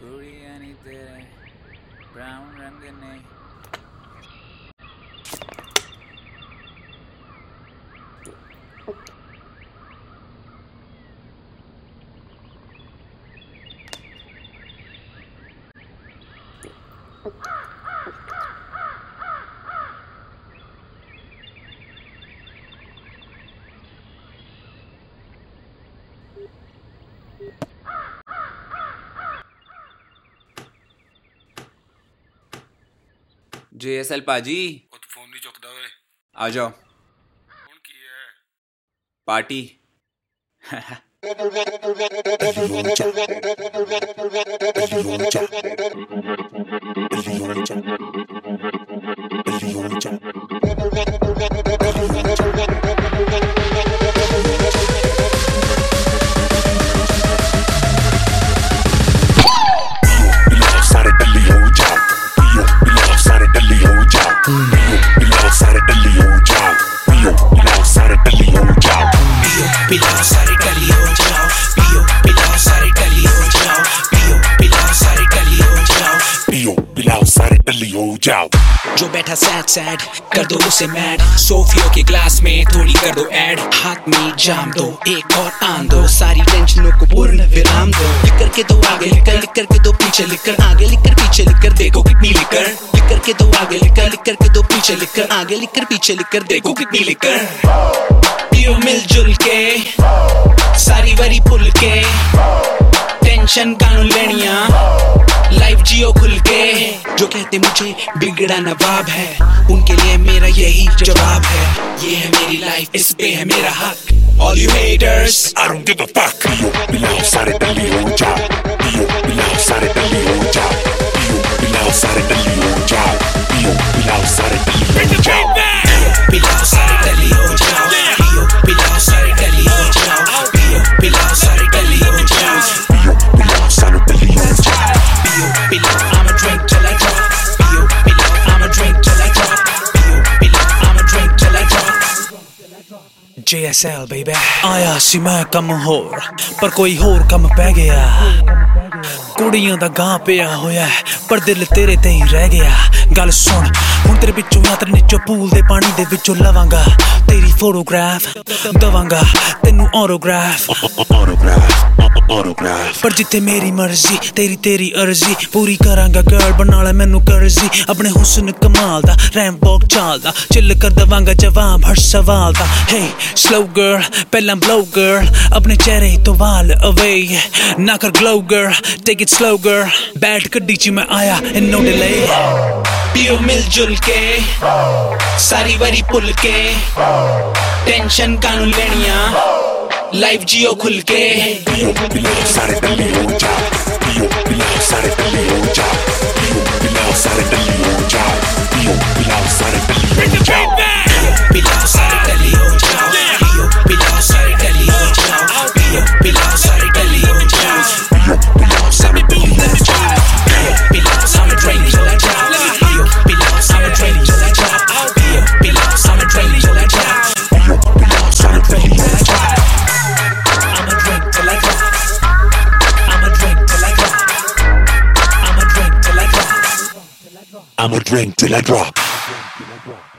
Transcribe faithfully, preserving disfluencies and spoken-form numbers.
कुड़ियां नी तेरे ब्राउन रंग ने जे एस एल पाजी ਉਹ ਤੂੰ ਫੋਨ ਨਹੀਂ ਚੁੱਕਦਾ ਓਏ आ जाओ ਹੁਣ ਕੀ ਹੈ पार्टी पिलाओ सारी टली हो जाओ पियो पिलाओ सारी टली हो जाओ पियो पिलाओ सारी टली हो जाओ पियो पिलाओ सारी टली हो जाओ जो बैठा सैड सैड कर दो उसे मैड सोफियों के ग्लास में थोड़ी कर दो ऐड हाथ में जाम दो एक और आन दो सारी टेंशनों को पूर्ण विराम दो लिख करके दो आगे लिख कर लिख करके दो पीछे लिख कर आगे लिख कर पीछे लिख कर देखो कितनी लिख कर लिख करके दो आगे लिख कर लिख करके दो पीछे लिख कर आगे लिख कर पीछे लिख कर देखो कितनी लिख कर पियो मिलजुल के सारी वरी पुल के टेंशन कानून लेनिया लाइफ जियो खुल के जो कहते मुझे बिगड़ा नवाब है उनके लिए मेरा यही जवाब है ये है मेरी लाइफ इस पे है मेरा हक all you haters I don't give a fuck पियो पिलाओ सारे टली हो जाओ पियो पिलाओ सारे टली हो जाओ पियो पिलाओ सारे टली हो जाओ पियो पिलाओ सारे टली हो जाओ पिलाओ सारे टली हो जाओ पियो पिलाओ सारे टली हो जाओ पियो पिलाओ सारे टली हो जाओ पियो पिलाओ सारे टली हो जाओ पियो पिलाओ I'ma drink till I drop पियो पिलाओ I'ma drink till I drop पियो पिलाओ I'ma drink till I drop J S L baby ਆਇਆ ਸੀ ਮੈਂ ਕੰਮ ਹੋਰ ਪਰ ਕੋਈ ਹੋਰ ਕੰਮ ਪੈ ਗਿਆ ਕੁੜੀਆਂ ਦਾ ਗਾਂ ਪਿਆ ਹੋਇਆ ਪਰ ਦਿਲ ਤੇਰੇ ਤੇ ਹੀ ਰਹਿ ਗਿਆ ਗੱਲ ਸੁਣ ਹੁਣ ਤੇਰੇ ਵਿੱਚੋਂ ਯਾਤਰ ਨੀਚੋਂ ਪੂਲ ਦੇ ਪਾਣੀ ਦੇ ਵਿੱਚੋਂ ਲਵਾਂਗਾ ਤੇਰੀ ਫੋਟੋਗ੍ਰਾਫ ਦਵਾਂਗਾ ਤੈਨੂੰ ਆਟੋਗ੍ਰਾਫ autograph ਪਰ ਜਿੱਥੇ ਮੇਰੀ ਮਰਜ਼ੀ ਤੇਰੀ ਤੇਰੀ ਅਰਜ਼ੀ ਪੂਰੀ ਕਰਾਂਗਾ ਗਰਲ ਬਣਾ ਲੈ ਮੈਨੂੰ ਕਰਜ਼ੀ ਆਪਣੇ ਹੁਸਨ ਕਮਾਲ ਦਾ ਰੈਂਪ ਵਾਕ ਚੱਲਦਾ ਚਿੱਲ ਕਰ ਦਵਾਂਗਾ ਜਵਾਬ ਹਰ ਸਵਾਲ ਦਾ ਹੇ ਸਲੋ ਗਰਲ ਪਹਿਲਾਂ ਬਲੋ ਗਰਲ ਆਪਣੇ ਚਿਹਰੇ ਤੋਂ ਵਾਲ ਅਵੇ ਨਾ ਕਰ glow girl take it slow girl ਬੈਠ ਗੱਡੀ 'ਚ ਮੈਂ ਆਇਆ ਇਨ ਨੋ ਡਿਲੇ पियो मिलजुल के सारी वरी पुल के टेंशन कानून लेनिया लाइफ जियो खुल के पियो पिलाओ सारे टली हो जाओ पियो पिलाओ सारे टली हो जाओ पियो पिलाओ सारे टली हो जाओ पियो पिलाओ सारे टली हो जाओ पिलाओ सारे टली हो जाओ पियो पिलाओ सारे टली हो जाओ पियो पिलाओ सारे टली हो जाओ पियो पिलाओ सारे टली हो जाओ पिलाओ सारे drink till I drop पियो पिलाओ सारे drink till I drop पियो पिलाओ सारे drink till I drop पियो पिलाओ सारे टली हो जाओ I'ma drink till I drop I'ma drink till I drop I'ma drink till I drop I'ma drink till I drop